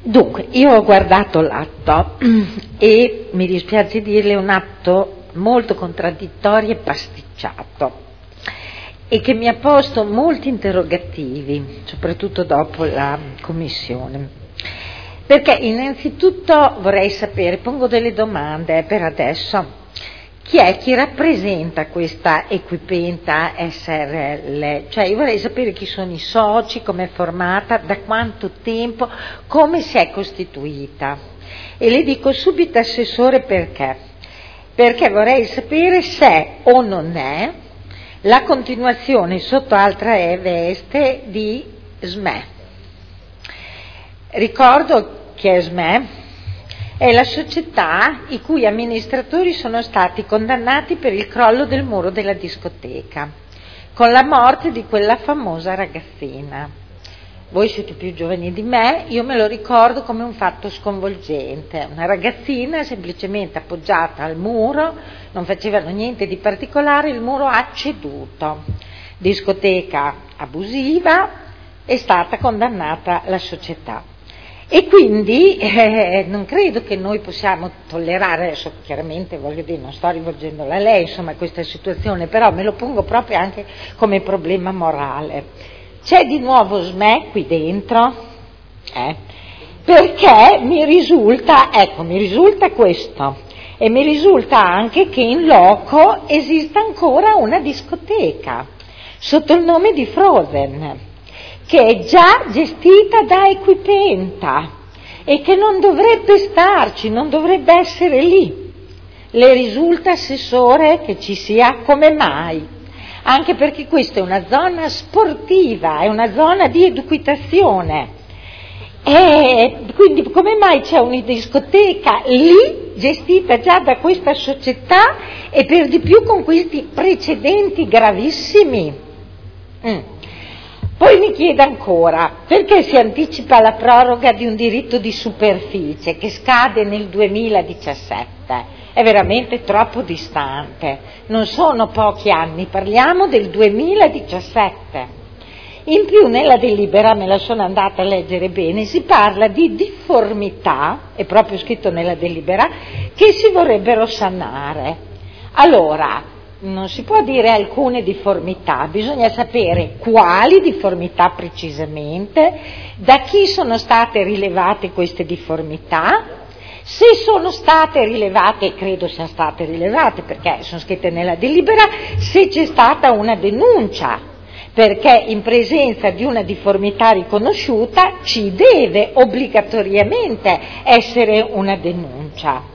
Dunque, io ho guardato l'atto e mi dispiace dirle un atto molto contraddittorio e pasticciato e che mi ha posto molti interrogativi, soprattutto dopo la commissione. Perché innanzitutto vorrei sapere, pongo delle domande per adesso. Chi rappresenta questa Equipenta SRL? Cioè io vorrei sapere chi sono i soci, come è formata, da quanto tempo, come si è costituita. E le dico subito assessore perché. Perché vorrei sapere se è o non è la continuazione sotto altra veste di SME. Ricordo che SME è la società i cui amministratori sono stati condannati per il crollo del muro della discoteca, con la morte di quella famosa ragazzina. Voi siete più giovani di me, io me lo ricordo come un fatto sconvolgente. Una ragazzina semplicemente appoggiata al muro, non facevano niente di particolare, il muro ha ceduto. Discoteca abusiva, è stata condannata la società. E quindi non credo che noi possiamo tollerare, adesso chiaramente voglio dire, non sto rivolgendola a lei, insomma, questa situazione, però me lo pongo proprio anche come problema morale. C'è di nuovo SME qui dentro? Perché mi risulta questo, e mi risulta anche che in loco esista ancora una discoteca, sotto il nome di Frozen, che è già gestita da Equipenta e che non dovrebbe starci, non dovrebbe essere lì. Le risulta, assessore, che ci sia? Come mai? Anche perché questa è una zona sportiva, è una zona di equitazione. E quindi come mai c'è una discoteca lì, gestita già da questa società e per di più con questi precedenti gravissimi? Poi mi chiede ancora, perché si anticipa la proroga di un diritto di superficie che scade nel 2017? È veramente troppo distante, non sono pochi anni, parliamo del 2017. In più nella delibera, me la sono andata a leggere bene, si parla di difformità, è proprio scritto nella delibera, che si vorrebbero sanare. Allora, non si può dire alcune difformità, bisogna sapere quali difformità precisamente, da chi sono state rilevate queste difformità, se sono state rilevate, credo siano state rilevate perché sono scritte nella delibera, se c'è stata una denuncia, perché in presenza di una difformità riconosciuta ci deve obbligatoriamente essere una denuncia.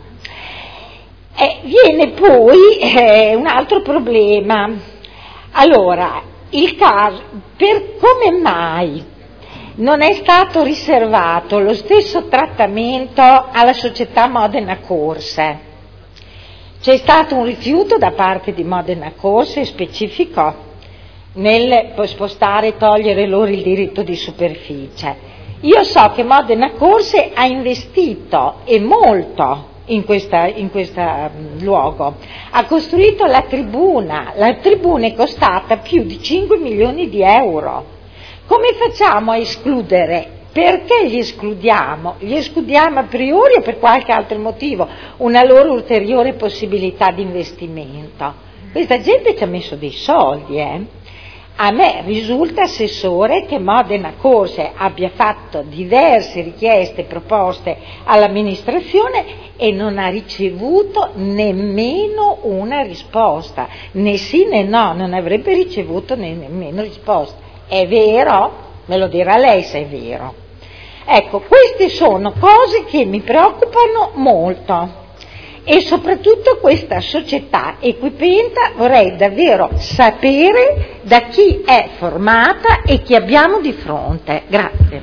Viene poi un altro problema. Allora, il caso, per come mai non è stato riservato lo stesso trattamento alla società Modena Corse? C'è stato un rifiuto da parte di Modena Corse specifico nel spostare e togliere loro il diritto di superficie. Io so che Modena Corse ha investito e molto in questo luogo, ha costruito la tribuna è costata più di 5 milioni di euro. Come facciamo a escludere? Perché li escludiamo? Li escludiamo a priori o per qualche altro motivo? Una loro ulteriore possibilità di investimento. Questa gente ci ha messo dei soldi, A me risulta, assessore, che Modena Corse abbia fatto diverse richieste e proposte all'amministrazione e non ha ricevuto nemmeno una risposta, né sì né no, non avrebbe ricevuto nemmeno risposta. È vero? Me lo dirà lei se è vero. Ecco, queste sono cose che mi preoccupano molto. E soprattutto questa società Equipenta vorrei davvero sapere da chi è formata e chi abbiamo di fronte. Grazie.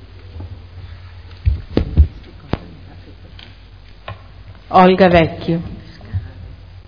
Olga Vecchio.